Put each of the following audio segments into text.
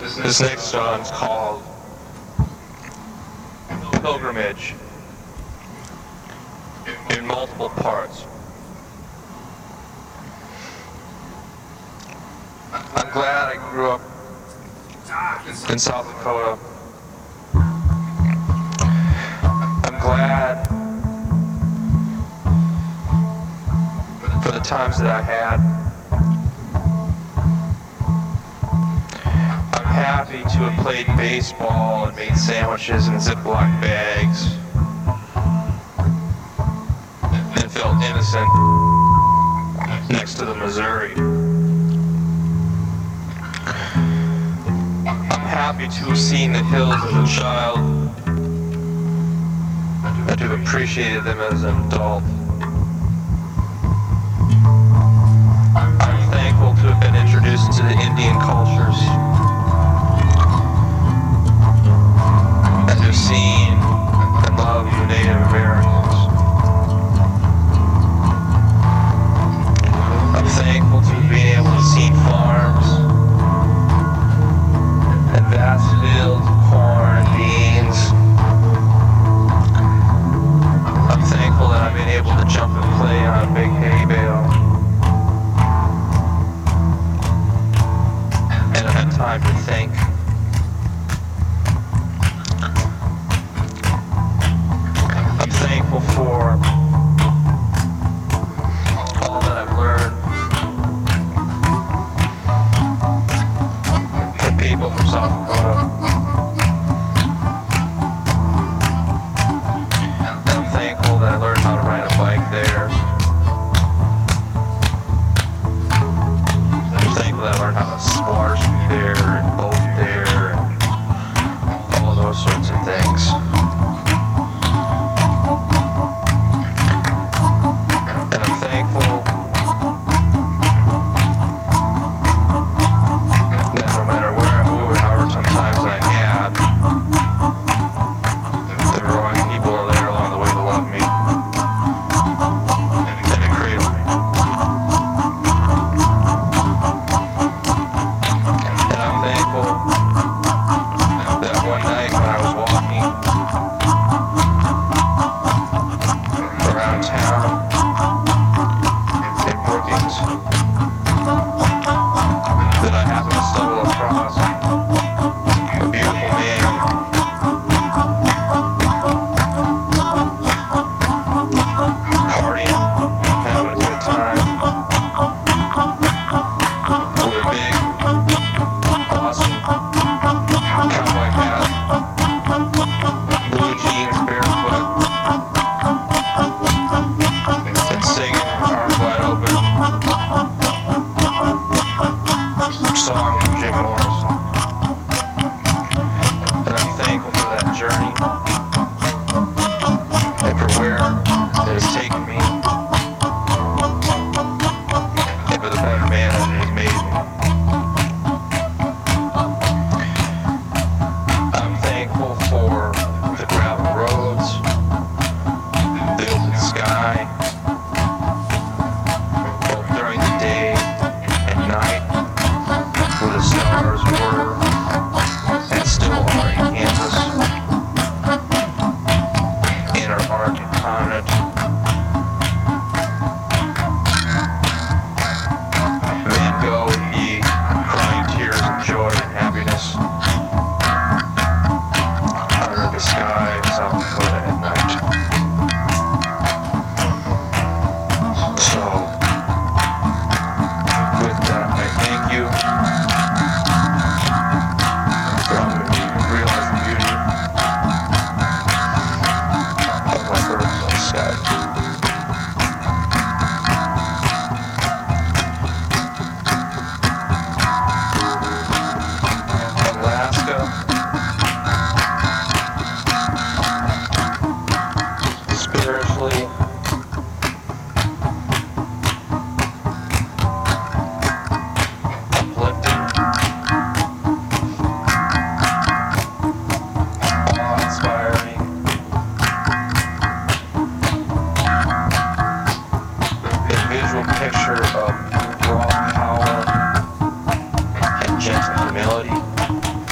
This next song's called Pilgrimage, in multiple parts. I'm glad I grew up in South Dakota. I'm glad for the times that I had. I'm happy to have played baseball and made sandwiches in Ziploc bags and felt innocent next to the Missouri. I'm happy to have seen the hills as a child and to have appreciated them as an adult. I'm thankful to have been introduced to the Indian cultures and to have seen and loved the Native Americans. I'm thankful to be able to see farms and vast fields of corn and beans. I'm thankful that I've been able to jump and play on a big hay bale. And I've had time to think. I'm thankful for all that I've learned from people from South Dakota. I'm thankful that I learned how to ride a bike there. I'm thankful that I learned how to squash there and boat there and all those sorts of things. And I'm thankful that no matter where I moved or however sometimes I had, there were always people there along the way to love me and to cradle me. And I'm thankful that one night when I was walking around town in Brookings, that I happened to stumble across a beautiful man partying, having a good time, with a big, awesome cowboy hat, blue jeans, barefoot, and singing arms wide open song from Jim Morrison. And I'm thankful for that journey and for where it has taken me and for the better man that it has made me. I'm thankful for the gravel roads, the open sky, both during the day and night, where the stars were and still are in Kansas, in our Arctic continent. Van Gogh would be crying tears of joy and happiness under the sky of South Dakota at night. So, with that, I thank you for helping me realize the beauty of my birthplace sky. Alaska, spiritually, uplifting, awe-inspiring, a visual picture of raw power and gentle humility.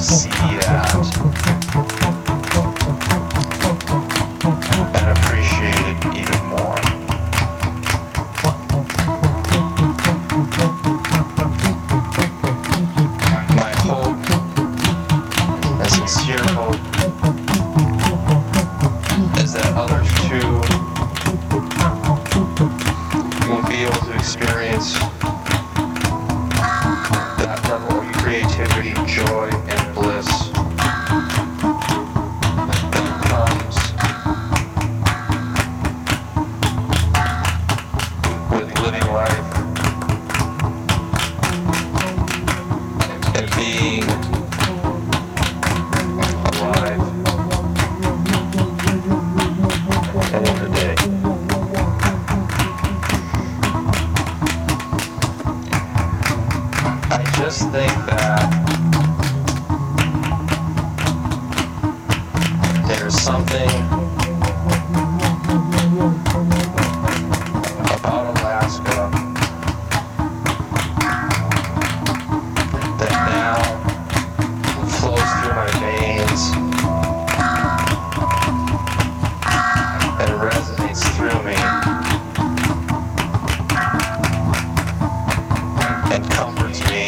see that and appreciate it even more. My hope, a sincere hope, is that others too will be able to experience that level of creativity, joy, and bliss that comes with living life and being alive and every day. I just think that there's something about Alaska that now flows through my veins and resonates through me and comforts me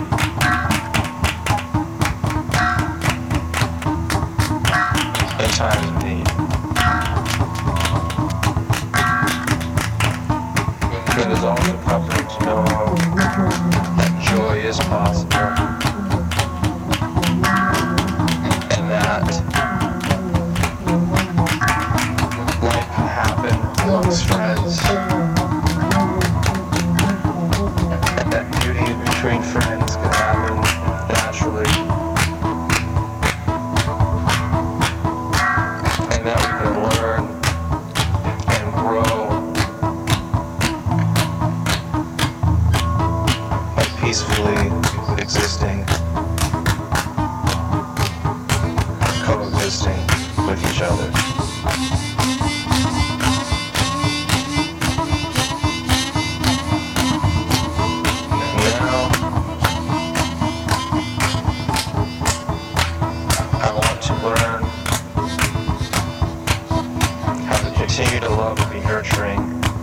in times of need. It is also comforting to know that joy is possible and that life can happen amongst friends and that beauty between friends can happen naturally and that we can learn and grow by peacefully existing, coexisting with each other. Now, I want to learn how to continue to love and be nurturing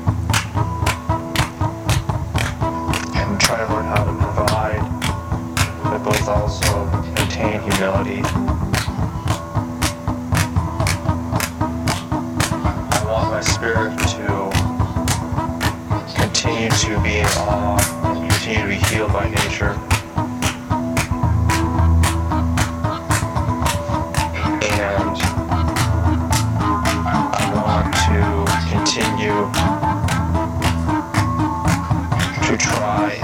and try to learn how to provide, but both also maintain humility. I want my spirit to continue to be in awe and continue to be healed by nature. And I want to continue to try